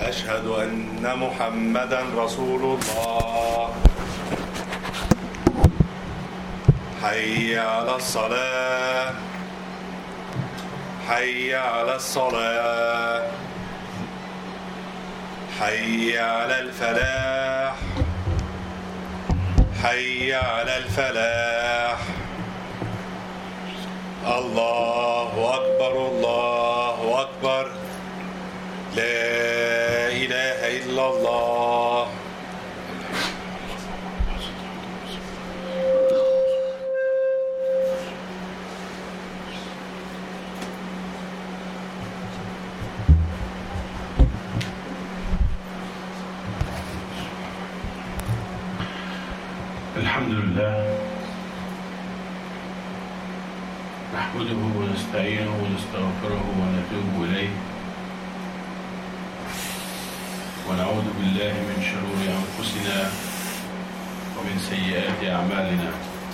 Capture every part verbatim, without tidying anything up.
أشهد أن محمدا رسول الله. حي على الصلاة حي على الصلاة حي على الفلاح حي على الفلاح. الله أكبر الله أكبر لا إله إلا الله. الحمد لله نحمده ونستعينه ونستغفره ونتوب إليه ونعوذ بالله من شرور أنفسنا ومن سيئات أعمالنا.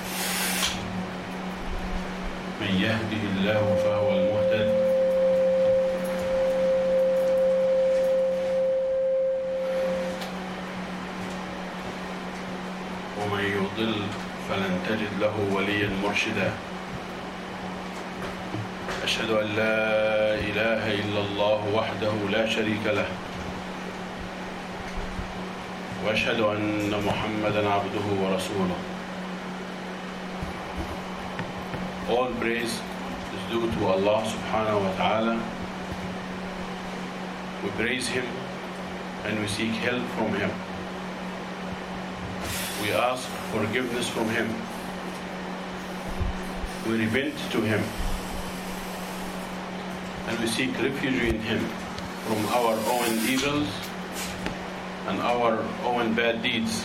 من يهده الله فهو المهتد ومن يضل فلن تجد له وليا مرشدا. أشهد أن لا إله إلا الله وحده لا شريك له وأشهد أن محمدا عبده ورسوله. All praise is due to Allah subhanahu wa ta'ala. We praise Him and we seek help from Him. We ask forgiveness from Him. We repent to Him. And we seek refuge in Him from our own evils and our own bad deeds.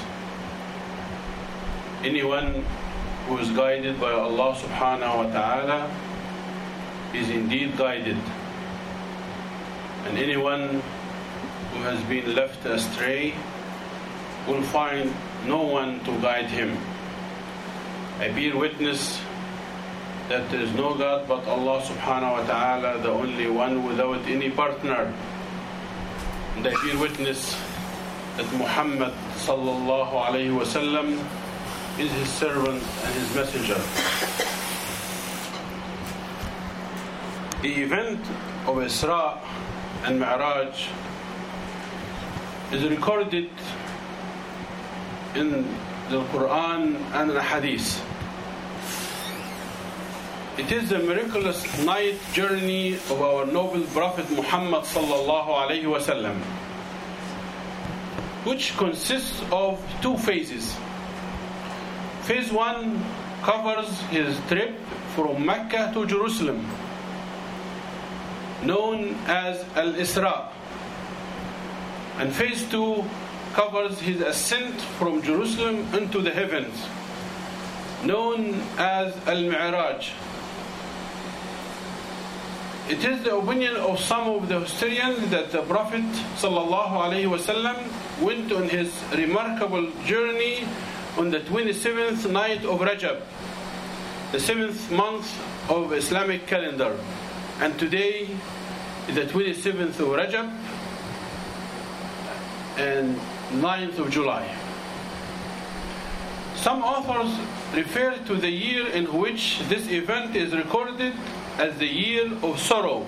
Anyone who is guided by Allah subhanahu wa ta'ala is indeed guided. And anyone who has been left astray will find no one to guide him. I bear witness that there is no God but Allah subhanahu wa ta'ala, the only one without any partner. And I bear witness that Muhammad sallallahu alayhi wa sallam is his servant and his messenger. The event of Isra and Mi'raj is recorded in the Quran and the Hadith. It is the miraculous night journey of our noble Prophet Muhammad sallallahu alayhi wa sallam, which consists of two phases. Phase one covers his trip from Mecca to Jerusalem, known as Al-Isra, and phase two covers his ascent from Jerusalem into the heavens, known as Al-Mi'raj. It is the opinion of some of the historians that the Prophet sallallahu alaihi wasallam went on his remarkable journey on the twenty-seventh night of Rajab, the seventh month of Islamic calendar, and today is the twenty-seventh of Rajab and ninth of July. Some authors refer to the year in which this event is recorded as the year of sorrow.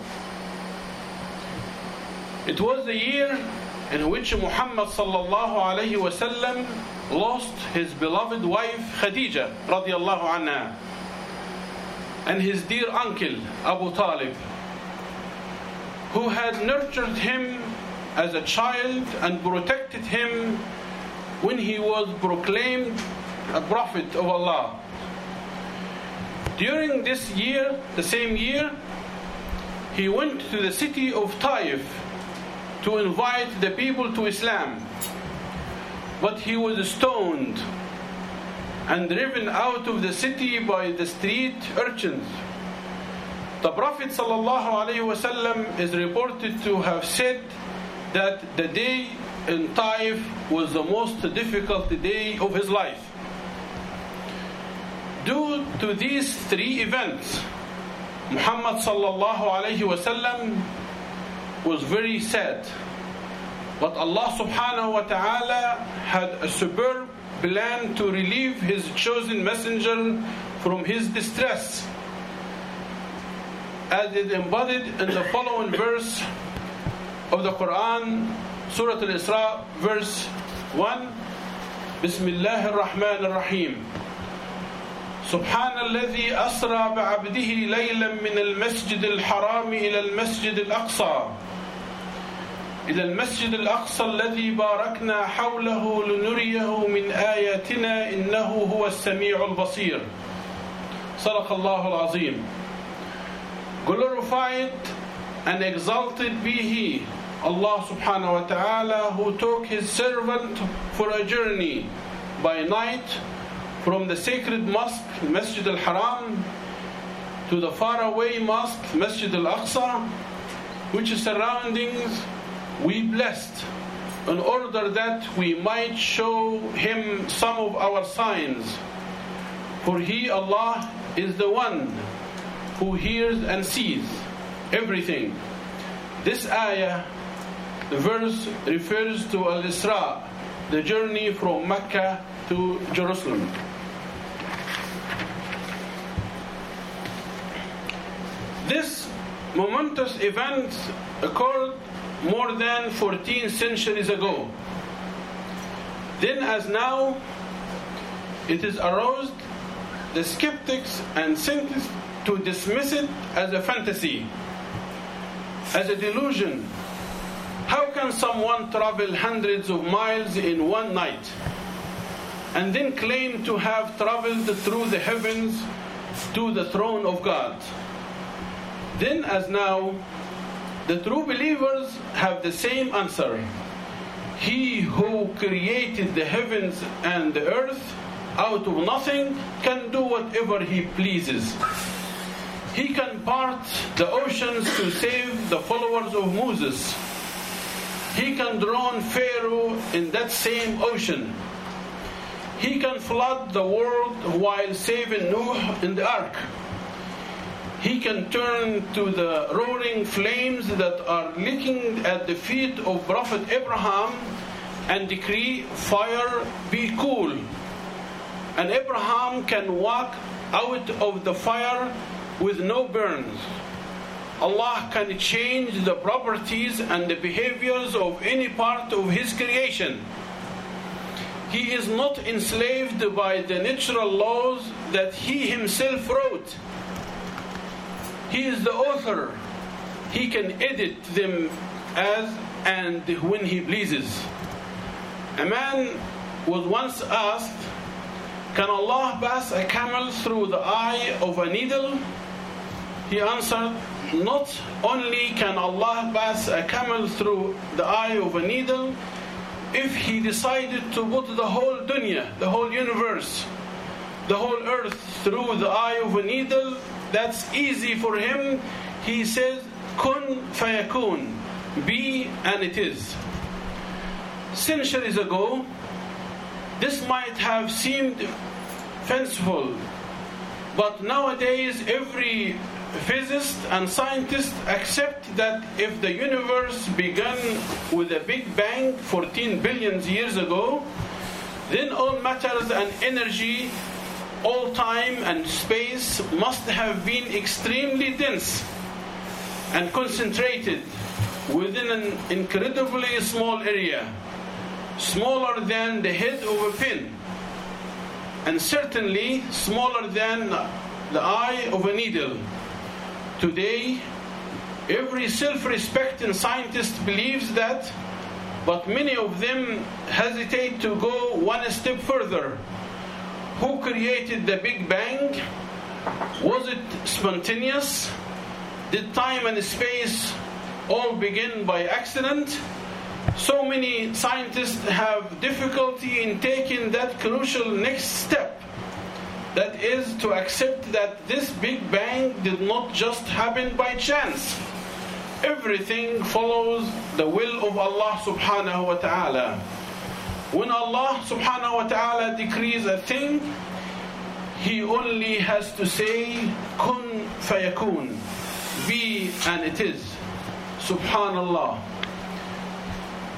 It was the year in which Muhammad sallallahu alayhi wa sallam lost his beloved wife Khadija radiallahu anha and his dear uncle Abu Talib, who had nurtured him as a child and protected him when he was proclaimed a prophet of Allah. During this year, the same year, he went to the city of Taif to invite the people to Islam, but he was stoned and driven out of the city by the street urchins. The Prophet ﷺ is reported to have said that the day in Taif was the most difficult day of his life. Due to these three events, Muhammad sallallahu alayhi wa sallam was very sad But Allah subhanahu wa ta'ala had a superb plan to relieve His chosen messenger from his distress, as is embodied in the following verse of the Quran, Surah Al-Isra, verse one. Bismillah ar-Rahman ar-Rahim. سبحان الذي أسرى بعبده ليلا من المسجد الحرام إلى المسجد الأقصى إلى المسجد الأقصى الذي باركنا حوله لنريه من آياتنا إنه هو السميع البصير. صدق الله العظيم. Glorified and exalted be He, Allah subhanahu wa ta'ala, who took His servant for a journey by night from the sacred mosque, Masjid al-Haram, to the faraway mosque, Masjid al-Aqsa, which surroundings we blessed, in order that we might show Him some of our signs. For He, Allah, is the one who hears and sees everything. This ayah, the verse, refers to Al-Isra, the journey from Mecca to Jerusalem. This momentous event occurred more than fourteen centuries ago. Then as now, it has aroused the skeptics and cynics to dismiss it as a fantasy, as a delusion. How can someone travel hundreds of miles in one night and then claim to have traveled through the heavens to the throne of God? Then as now, the true believers have the same answer. He who created the heavens and the earth out of nothing can do whatever He pleases. He can part the oceans to save the followers of Moses. He can drown Pharaoh in that same ocean. He can flood the world while saving Noah in the ark. He can turn to the roaring flames that are licking at the feet of Prophet Abraham and decree fire be cool. And Abraham can walk out of the fire with no burns. Allah can change the properties and the behaviors of any part of His creation. He is not enslaved by the natural laws that He Himself wrote. He is the author. He can edit them as and when He pleases. A man was once asked, can Allah pass a camel through the eye of a needle? He answered, not only can Allah pass a camel through the eye of a needle, if He decided to put the whole dunya, the whole universe, the whole earth through the eye of a needle, that's easy for Him. He says, kun fayakun, be and it is. Centuries ago, this might have seemed fanciful, but nowadays every physicist and scientist accept that if the universe began with a Big Bang fourteen billion years ago, then all matters and energy, all time and space must have been extremely dense and concentrated within an incredibly small area, smaller than the head of a pin, and certainly smaller than the eye of a needle. Today, every self-respecting scientist believes that, but many of them hesitate to go one step further. Who created the Big Bang? Was it spontaneous? Did time and space all begin by accident? So many scientists have difficulty in taking that crucial next step. That is to accept that this Big Bang did not just happen by chance. Everything follows the will of Allah subhanahu wa ta'ala. When Allah subhanahu wa ta'ala decrees a thing, He only has to say, kun fayakun, be and it is. Subhanallah.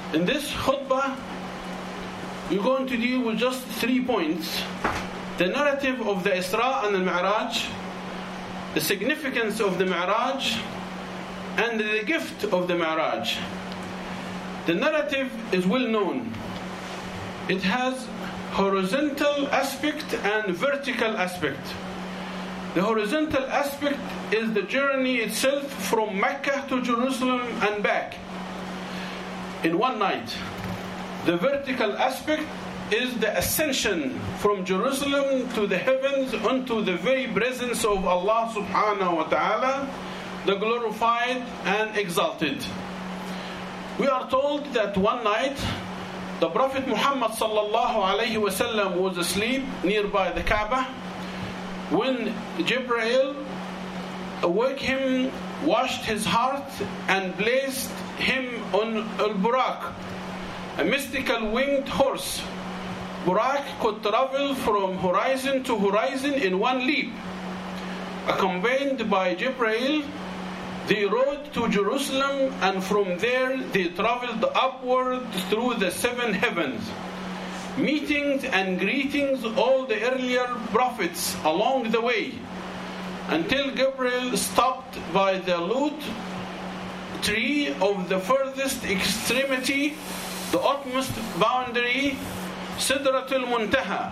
In this khutbah, we're going to deal with just three points. The narrative of the Isra and the Mi'raj, the significance of the Mi'raj, and the gift of the Mi'raj. The narrative is well known. It has horizontal aspect and vertical aspect. The horizontal aspect is the journey itself from Mecca to Jerusalem and back in one night. The vertical aspect is the ascension from Jerusalem to the heavens unto the very presence of Allah subhanahu wa ta'ala, the glorified and exalted. We are told that one night the Prophet Muhammad sallallahu alayhi wa sallam was asleep nearby the Kaaba when Jibreel awoke him, washed his heart and placed him on al-Buraq, a mystical winged horse. Buraq could travel from horizon to horizon in one leap. Accompanied by Jibreel, they rode to Jerusalem, and from there they traveled upward through the seven heavens, meetings and greetings all the earlier prophets along the way, until Gabriel stopped by the Lut tree of the furthest extremity, the utmost boundary, Sidratul Muntaha.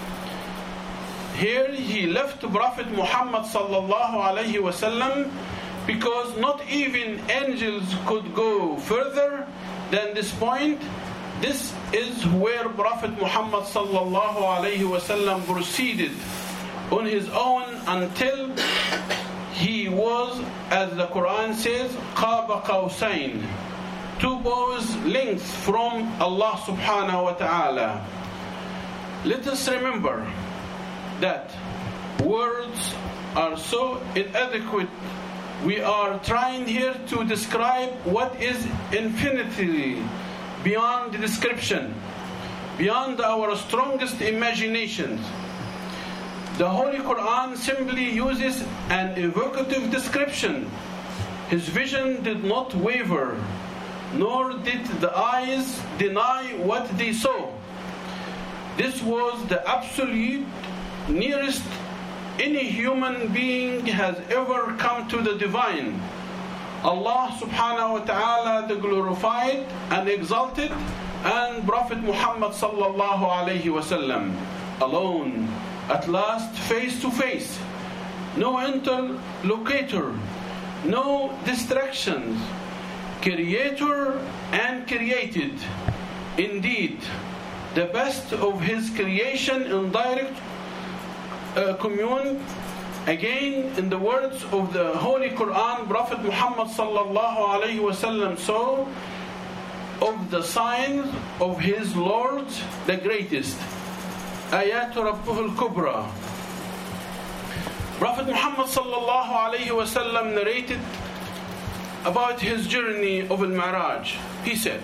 Here he left Prophet Muhammad sallallahu alayhi wa sallam, because not even angels could go further than this point. This is where Prophet Muhammad sallallahu alayhi wa sallam proceeded on his own until he was, as the Quran says, Qaba Qawsayn, two bows length from Allah subhanahu wa ta'ala. Let us remember that words are so inadequate. We are trying here to describe what is infinitely beyond description, beyond our strongest imaginations. The Holy Quran simply uses an evocative description. His vision did not waver, nor did the eyes deny what they saw. This was the absolute nearest any human being has ever come to the divine. Allah subhanahu wa ta'ala, the glorified and exalted, and Prophet Muhammad sallallahu alayhi wa sallam, alone, at last face to face, no interlocutor, no distractions, creator and created. Indeed, the best of his creation in direct uh, commune. Again, in the words of the Holy Quran, Prophet Muhammad sallallahu alayhi wa sallam saw of the signs of his Lord, the greatest. Ayatu Rabbuhul Kubra. Prophet Muhammad sallallahu alayhi wa sallam narrated about his journey of al-Mi'raj. He said,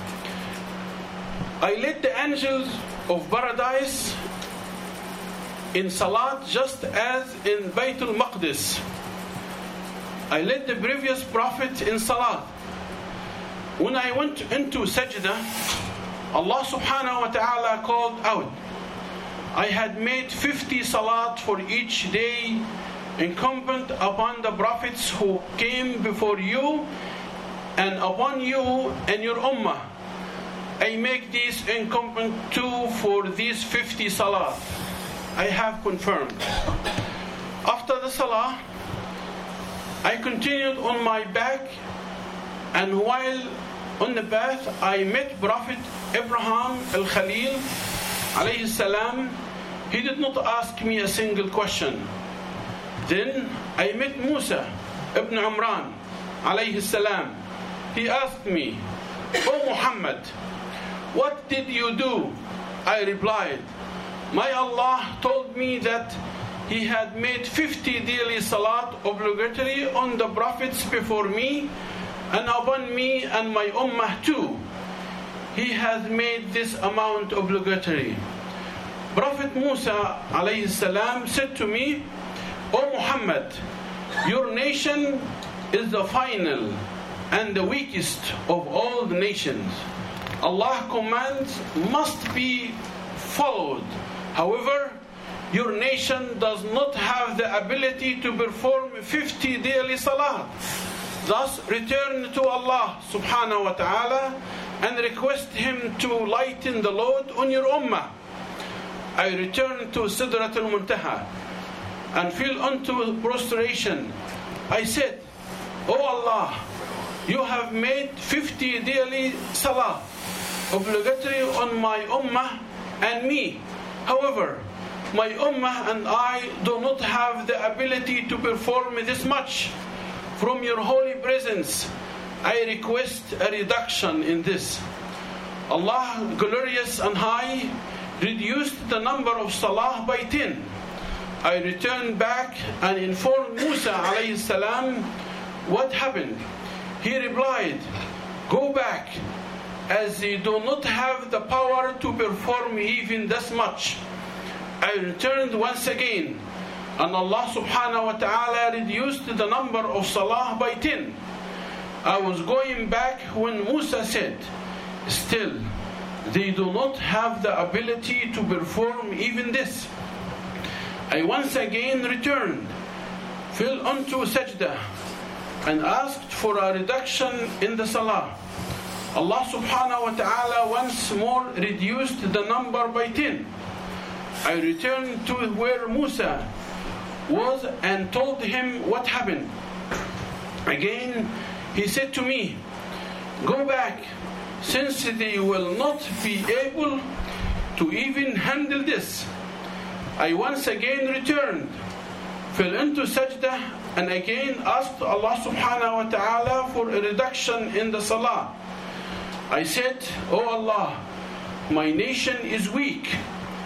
I led the angels of paradise in Salat just as in Baytul Maqdis. I led the previous prophet in Salat. When I went into Sajda, Allah subhanahu wa ta'ala called out, I had made fifty Salat for each day incumbent upon the prophets who came before you and upon you and your ummah. I make these incumbent too for these fifty Salat. I have confirmed. After the Salah, I continued on my back, and while on the path, I met Prophet Abraham al-Khalil alayhi salam. He did not ask me a single question. Then I met Musa ibn Umran alayhi salam. He asked me, O Muhammad, what did you do? I replied, my Allah told me that He had made fifty daily salat obligatory on the prophets before me and upon me and my ummah too. He has made this amount obligatory. Prophet Musa alayhi salam said to me, O Muhammad, your nation is the final and the weakest of all the nations. Allah's commands must be followed. However, your nation does not have the ability to perform fifty daily salah. Thus, return to Allah subhanahu wa ta'ala and request Him to lighten the load on your ummah. I returned to Sidrat al-Muntaha and fell unto prostration. I said, O Allah, you have made fifty daily salah obligatory on my ummah and me. However, my ummah and I do not have the ability to perform this much. From your holy presence, I request a reduction in this. Allah, glorious and high, reduced the number of salah by ten. I returned back and informed Musa alayhi salam what happened. He replied, go back, as they do not have the power to perform even this much. I returned once again, and Allah subhanahu wa ta'ala reduced the number of salah by ten. I was going back when Musa said, still, they do not have the ability to perform even this. I once again returned, fell onto sajda, and asked for a reduction in the salah. Allah subhanahu wa ta'ala once more reduced the number by ten. I returned to where Musa was and told him what happened. Again, he said to me, go back, since they will not be able to even handle this. I once again returned, fell into sajda, and again asked Allah subhanahu wa ta'ala for a reduction in the salah. I said, O Allah, my nation is weak,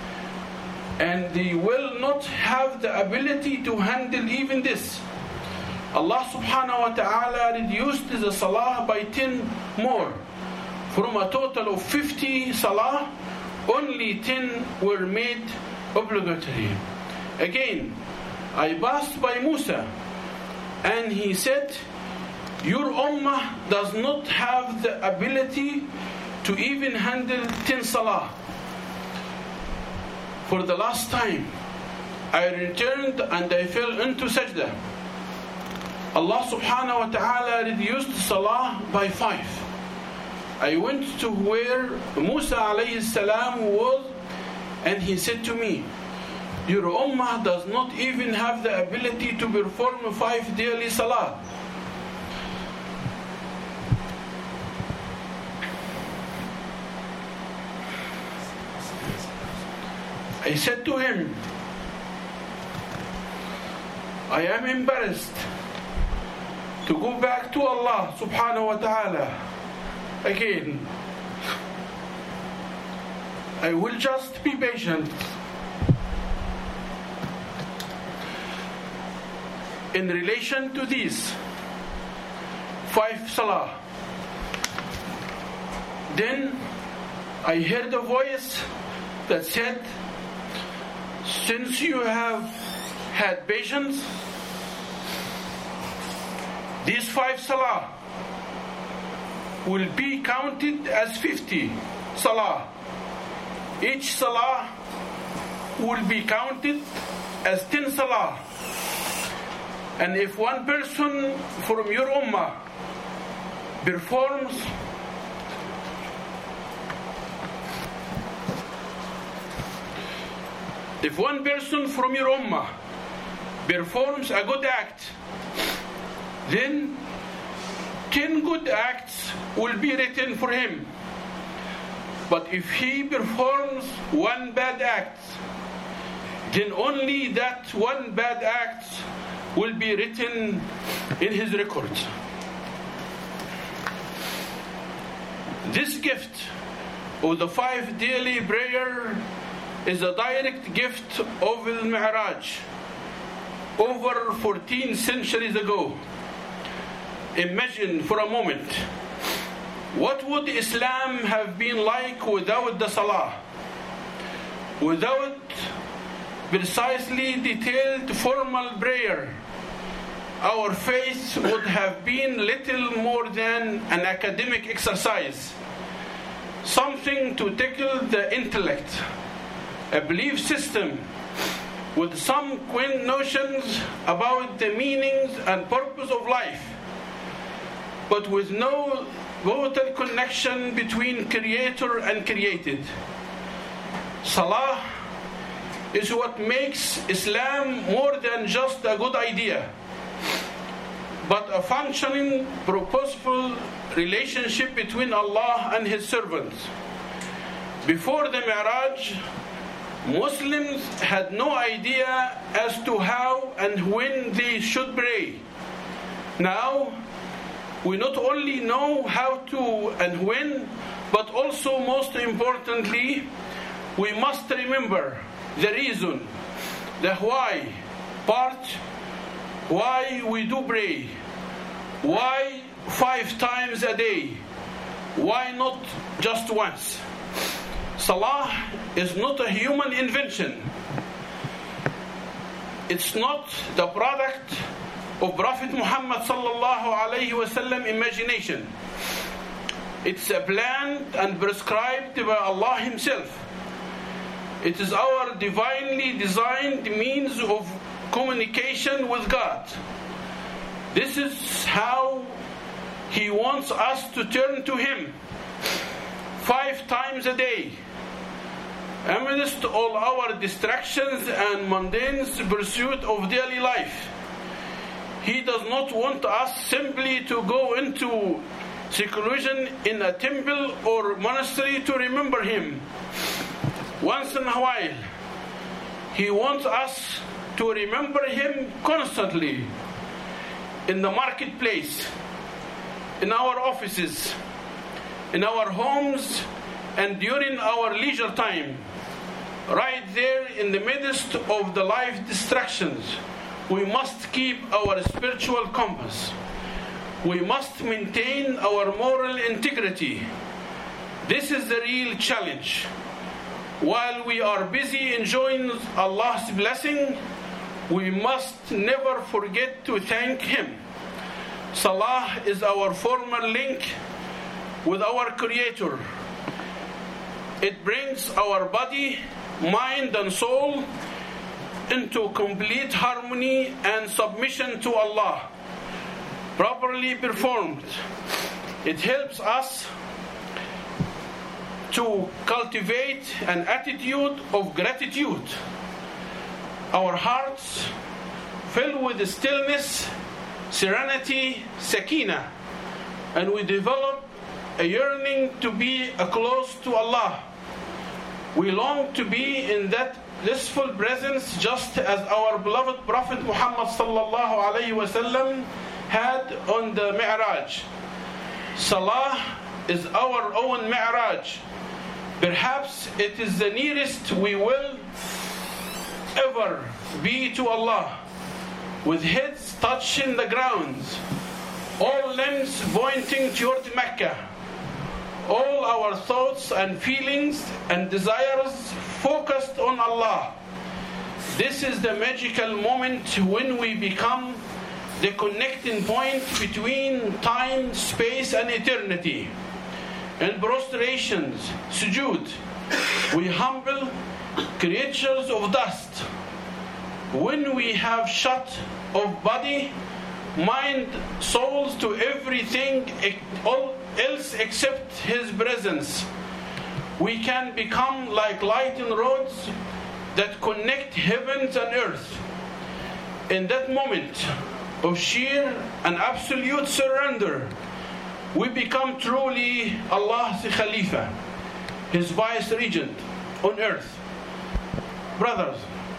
and they will not have the ability to handle even this. Allah subhanahu wa ta'ala reduced the salah by ten more. From a total of fifty salah, only ten were made obligatory. Again, I passed by Musa, and he said, your ummah does not have the ability to even handle ten salah. For the last time, I returned and I fell into sajda. Allah subhanahu wa ta'ala reduced salah by five. I went to where Musa alayhi salam was, and he said to me, your ummah does not even have the ability to perform five daily salah. I said to him, I am embarrassed to go back to Allah subhanahu wa ta'ala again. I will just be patient. In relation to these five salah, then I heard a voice that said, since you have had patience, these five salah will be counted as fifty salah. Each salah will be counted as ten salah. And if one person from your ummah performs If one person from your ummah performs a good act, then ten good acts will be written for him. But if he performs one bad act, then only that one bad act will be written in his record. This gift of the five daily prayer is a direct gift of Al-Mi'raj over fourteen centuries ago. Imagine for a moment, what would Islam have been like without the Salah? Without precisely detailed formal prayer, our faith would have been little more than an academic exercise. something to tickle the intellect, a belief system with some quaint notions about the meanings and purpose of life, but with no vital connection between creator and created. Salah is what makes Islam more than just a good idea, but a functioning, purposeful relationship between Allah and His servants. Before the Mi'raj, Muslims had no idea as to how and when they should pray. Now, we not only know how to and when, but also, most importantly, we must remember the reason, the why part, why we do pray, why five times a day, why not just once. Salah is not a human invention. It's not the product of Prophet Muhammad sallallahu alaihi wasallam imagination. It's a planned and prescribed by Allah Himself. It is our divinely designed means of communication with God. This is how He wants us to turn to Him five times a day. Amidst all our distractions and mundane pursuit of daily life, He does not want us simply to go into seclusion in a temple or monastery to remember Him once in a while. He wants us to remember Him constantly in the marketplace, in our offices, in our homes, and during our leisure time. Right there in the midst of the life distractions, we must keep our spiritual compass. We must maintain our moral integrity. This is the real challenge. While we are busy enjoying Allah's blessing, we must never forget to thank Him. Salah is our formal link with our Creator. It brings our body, mind, and soul into complete harmony and submission to Allah. Properly performed, it helps us to cultivate an attitude of gratitude. Our hearts fill with stillness, serenity, sakina, and we develop a yearning to be close to Allah. We long to be in that blissful presence, just as our beloved Prophet Muhammad sallallahu alaihi wasallam had on the Mi'raj. Salah is our own Mi'raj. Perhaps it is the nearest we will ever be to Allah, with heads touching the ground, all limbs pointing toward Mecca, all our thoughts and feelings and desires focused on Allah. This is the magical moment when we become the connecting point between time, space, and eternity. In prostrations, sujood, we humble creatures of dust. When we have shut of body, mind, souls to everything else except His presence, we can become like lighting rods that connect heavens and earth. In that moment of sheer and absolute surrender, we become truly Allah's Khalifa, His vice regent on earth. Brothers,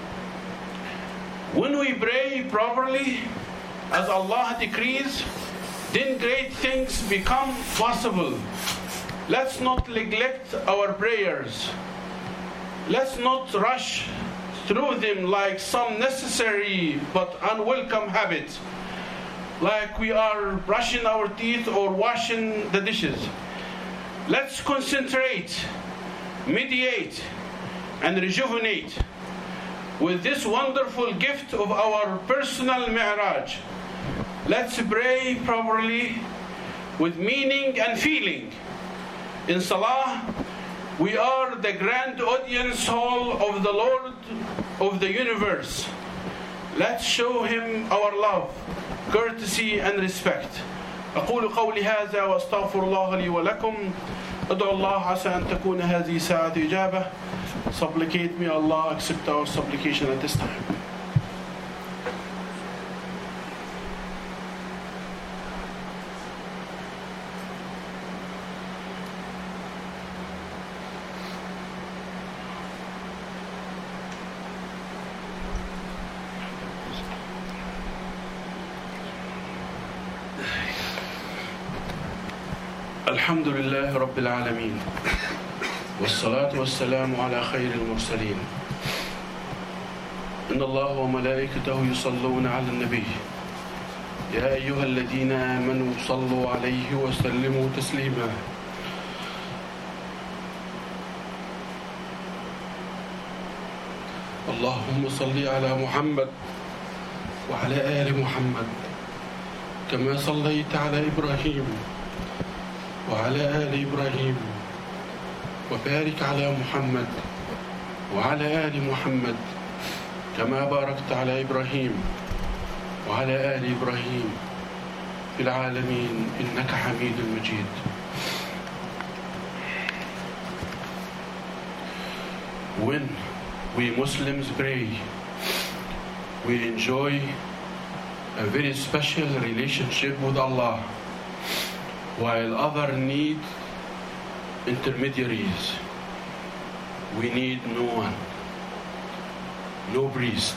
when we pray properly as Allah decrees, then great things become possible. Let's not neglect our prayers. Let's not rush through them like some necessary but unwelcome habit, like we are brushing our teeth or washing the dishes. Let's concentrate, meditate, and rejuvenate with this wonderful gift of our personal Mi'raj. Let's pray properly with meaning and feeling. In Salah, we are the grand audience hall of the Lord of the universe. Let's show him our love, courtesy and respect. أقول قولي هذا وأستغفر الله لي ولكم. أدعو الله عسى أن تكون هذه ساعة إجابة. Supplicate me, Allah accept our supplication at this time. الحمد لله رب العالمين والصلاة والسلام على خير المرسلين. إن الله وملائكته يصلون على النبي يا أيها الذين آمنوا صلوا عليه وسلموا تسليما. اللهم صل على محمد وعلى آل محمد كما صليت على إبراهيم وعلى آل إبراهيم وبارك على محمد وعلى آل محمد كما باركت على إبراهيم وعلى آل إبراهيم في العالمين إنك حميد مجيد. When we Muslims pray, we enjoy a very special relationship with Allah, while others need intermediaries. We need no one, no priest,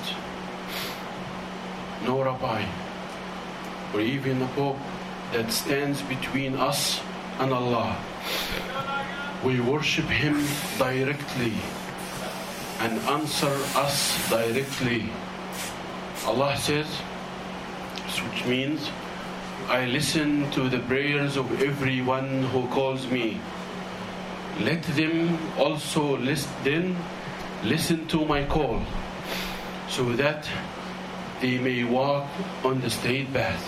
no rabbi, or even a pope that stands between us and Allah. We worship him directly and answer us directly. Allah says, which means, I listen to the prayers of everyone who calls me. Let them also listen, listen to my call, so that they may walk on the straight path.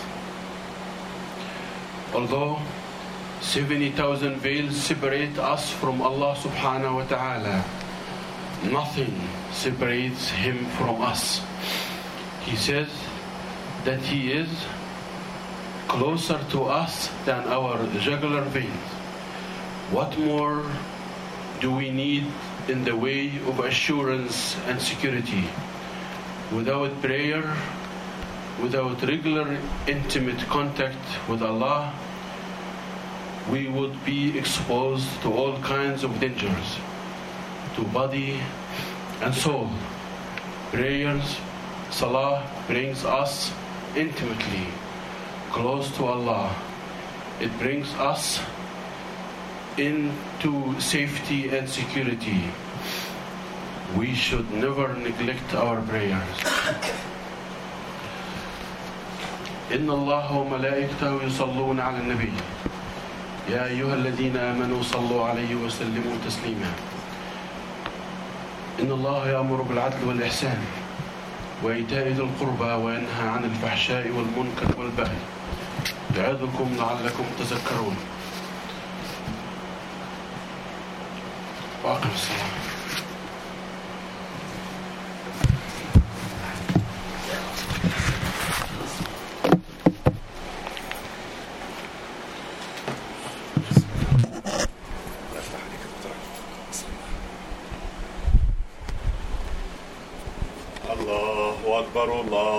Although seventy thousand veils separate us from Allah subhanahu wa ta'ala, nothing separates him from us. He says that he is closer to us than our jugular veins. What more do we need in the way of assurance and security? Without prayer, without regular intimate contact with Allah, we would be exposed to all kinds of dangers, to body and soul. Prayers, salah, brings us intimately close to Allah. It brings us into safety and security. We should never neglect our prayers. إن الله وملائكته يصلون على النبي يا أيها الذين آمنوا صلوا عليه وسلموا تسليما. إن الله يأمر بالعدل والإحسان وإيتاء ذي القربى وينهى عن الفحشاء والمنكر والبغي يعظكم لعلكم تذكرون. وأقم الصلاة. الله أكبر الله